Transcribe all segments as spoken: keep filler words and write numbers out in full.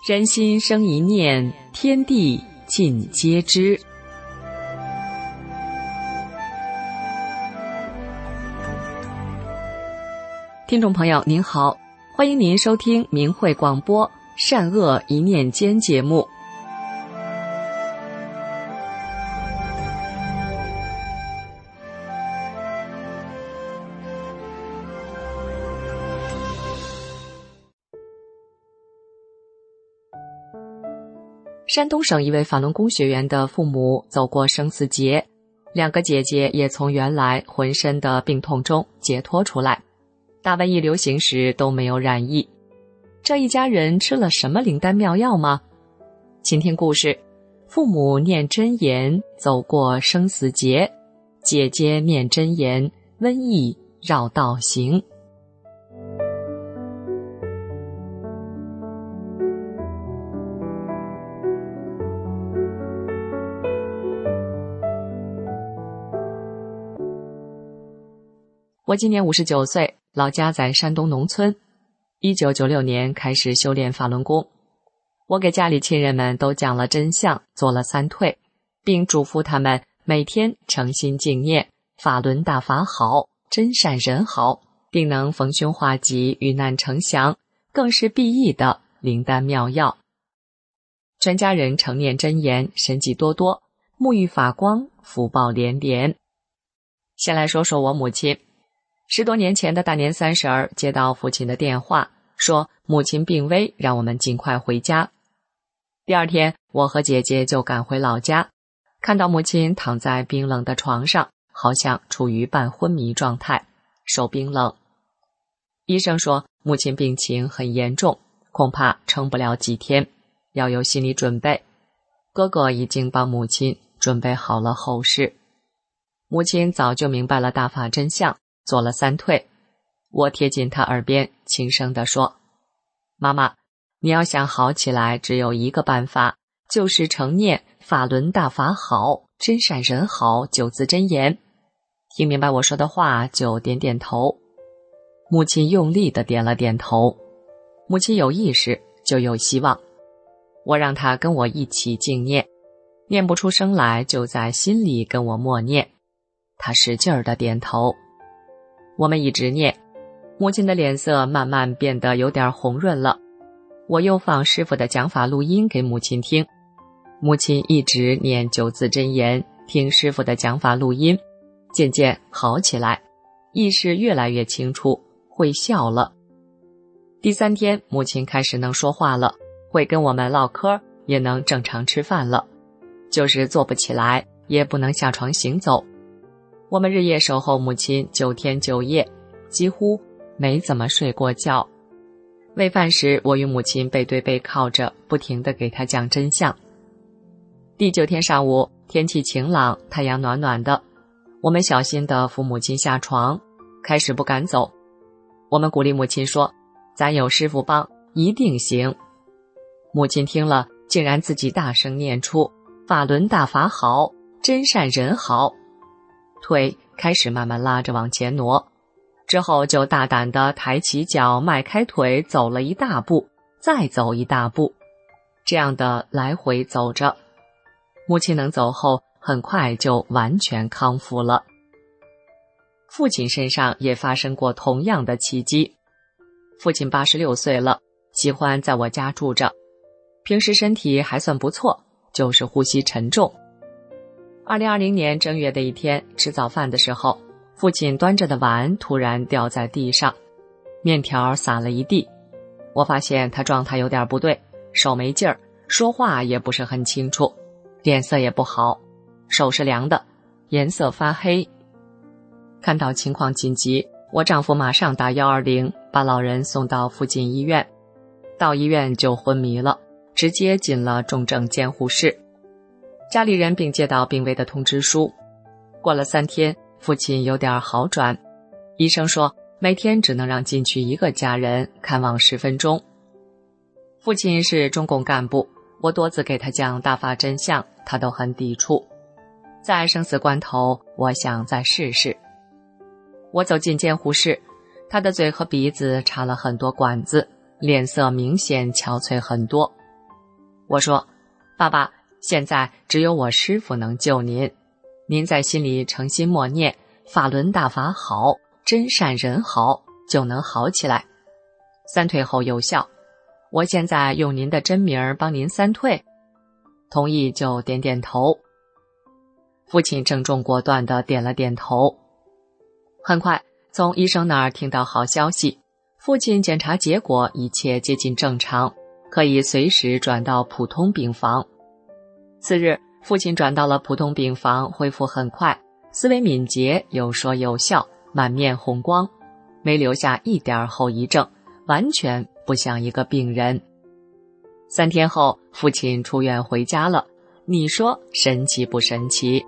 人心生一念，天地尽皆知。听众朋友您好，欢迎您收听明慧广播善恶一念间节目。山东省一位法轮功学员的父母走过生死劫，两个姐姐也从原来浑身的病痛中解脱出来，大瘟疫流行时都没有染疫。这一家人吃了什么灵丹妙药吗？请听故事，父母念真言走过生死劫，姐姐念真言瘟疫绕道行。我今年五十九岁，老家在山东农村。一九九六年开始修炼法轮功，我给家里亲人们都讲了真相，做了三退，并嘱咐他们每天诚心敬念法轮大法好，真善人好，定能逢凶化吉，遇难成祥，更是必益的灵丹妙药。全家人常念真言，神迹多多，沐浴法光，福报连连。先来说说我母亲。十多年前的大年三十儿，接到父亲的电话，说母亲病危，让我们尽快回家。第二天，我和姐姐就赶回老家，看到母亲躺在冰冷的床上，好像处于半昏迷状态，手冰冷。医生说母亲病情很严重，恐怕撑不了几天，要有心理准备。哥哥已经帮母亲准备好了后事。母亲早就明白了大法真相，做了三退。我贴近他耳边轻声地说，妈妈，你要想好起来，只有一个办法，就是承念法轮大法好，真善人好九字真言。听明白我说的话就点点头。母亲用力地点了点头。母亲有意识就有希望。我让她跟我一起静念，念不出声来就在心里跟我默念。她使劲儿地点头。我们一直念，母亲的脸色慢慢变得有点红润了。我又放师父的讲法录音给母亲听，母亲一直念九字真言，听师父的讲法录音，渐渐好起来，意识越来越清楚，会笑了。第三天，母亲开始能说话了，会跟我们唠嗑，也能正常吃饭了，就是坐不起来，也不能下床行走。我们日夜守候母亲九天九夜，几乎没怎么睡过觉。喂饭时，我与母亲背对背靠着，不停地给她讲真相。第九天上午，天气晴朗，太阳暖暖的，我们小心地扶母亲下床，开始不敢走。我们鼓励母亲说，咱有师父帮，一定行。母亲听了，竟然自己大声念出法轮大法好，真善人好。腿开始慢慢拉着往前挪，之后就大胆地抬起脚，迈开腿走了一大步，再走一大步，这样的来回走着。母亲能走后，很快就完全康复了。父亲身上也发生过同样的奇迹。父亲八十六岁了，喜欢在我家住着，平时身体还算不错，就是呼吸沉重。二零二零年正月的一天，吃早饭的时候，父亲端着的碗突然掉在地上，面条洒了一地。我发现他状态有点不对，手没劲儿，说话也不是很清楚，脸色也不好，手是凉的，颜色发黑。看到情况紧急，我丈夫马上打一二零，把老人送到附近医院。到医院就昏迷了，直接进了重症监护室。家里人并接到病危的通知书。过了三天，父亲有点好转，医生说每天只能让进去一个家人看望十分钟。父亲是中共干部，我多次给他讲大法真相，他都很抵触。在生死关头，我想再试试。我走进监护室，他的嘴和鼻子插了很多管子，脸色明显憔悴很多， 我说：爸爸，现在只有我师父能救您，您在心里诚心默念法轮大法好，真善人好，就能好起来。三退后有效，我现在用您的真名帮您三退。同意就点点头。父亲郑重果断地点了点头。很快从医生那儿听到好消息，父亲检查结果一切接近正常，可以随时转到普通病房。次日，父亲转到了普通病房，恢复很快，思维敏捷，有说有笑，满面红光，没留下一点后遗症，完全不像一个病人。三天后，父亲出院回家了，你说神奇不神奇？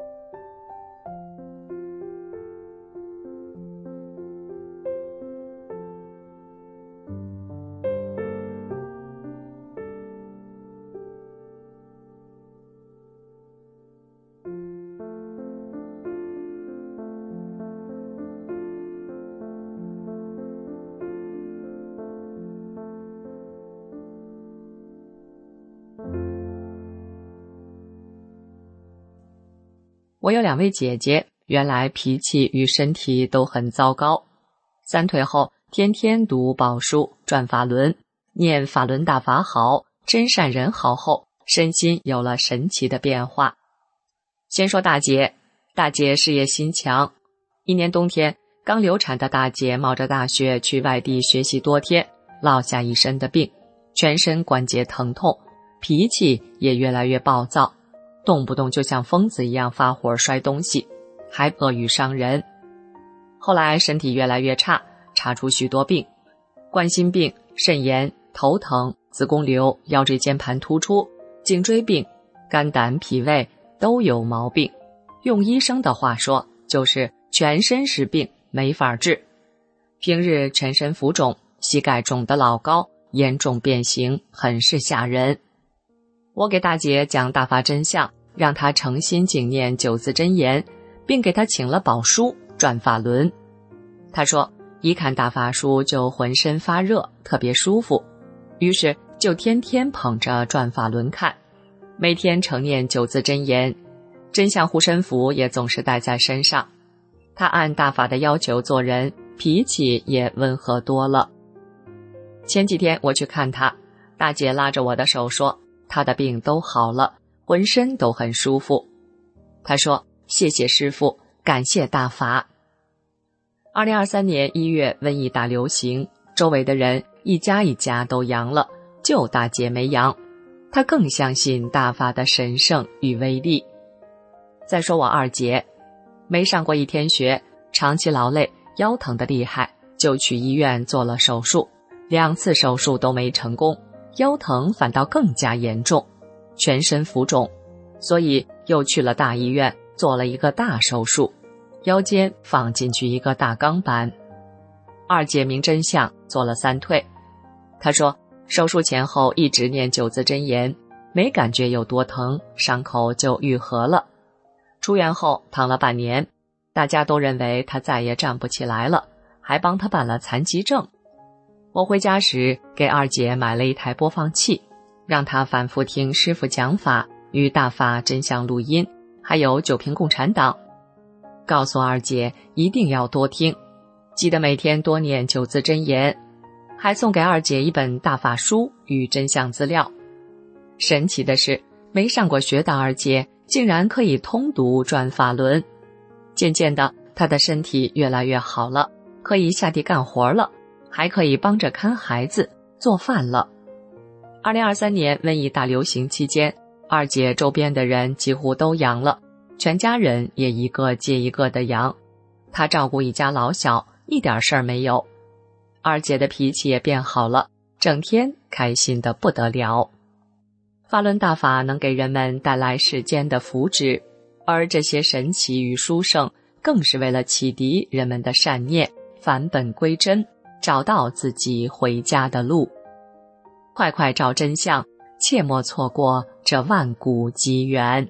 我有两位姐姐，原来脾气与身体都很糟糕。三退后，天天读宝书、转法轮，念法轮大法好，真善人好后，身心有了神奇的变化。先说大姐，大姐事业心强。一年冬天，刚流产的大姐冒着大雪去外地学习多天，落下一身的病，全身关节疼痛，脾气也越来越暴躁，动不动就像疯子一样发火摔东西，还恶语伤人。后来身体越来越差，查出许多病，冠心病、肾炎、头疼、子宫瘤、腰椎间盘突出、颈椎病、肝胆脾胃都有毛病。用医生的话说，就是全身是病，没法治。平日全身浮肿，膝盖肿得老高，严重变形，很是吓人。我给大姐讲大法真相，让她诚心敬念九字真言，并给她请了宝书转法轮。她说一看大法书就浑身发热，特别舒服，于是就天天捧着转法轮看，每天承念九字真言，真相护身符也总是带在身上。她按大法的要求做人，脾气也温和多了。前几天我去看她，大姐拉着我的手说她的病都好了，浑身都很舒服。她说谢谢师父，感谢大法。二零二三年一月瘟疫大流行，周围的人一家一家都阳了，就大姐没阳。她更相信大法的神圣与威力。再说我二姐，没上过一天学，长期劳累，腰疼得厉害，就去医院做了手术，两次手术都没成功，腰疼反倒更加严重，全身浮肿，所以又去了大医院做了一个大手术，腰间放进去一个大钢板。二姐明真相，做了三退。她说手术前后一直念九字真言，没感觉有多疼，伤口就愈合了。出院后躺了半年，大家都认为她再也站不起来了，还帮她办了残疾证。我回家时给二姐买了一台播放器，让她反复听师父讲法与大法真相录音，还有九瓶共产党，告诉二姐一定要多听，记得每天多念九字真言，还送给二姐一本大法书与真相资料。神奇的是，没上过学的二姐竟然可以通读转法轮。渐渐的，她的身体越来越好了，可以下地干活了，还可以帮着看孩子、做饭了。二零二三年瘟疫大流行期间，二姐周边的人几乎都阳了，全家人也一个接一个的阳，她照顾一家老小，一点事儿没有。二姐的脾气也变好了，整天开心得不得了。法轮大法能给人们带来世间的福祉，而这些神奇与殊胜，更是为了启迪人们的善念，返本归真，找到自己回家的路。快快找真相，切莫错过这万古机缘。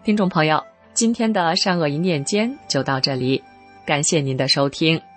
听众朋友，今天的善恶一念间就到这里，感谢您的收听。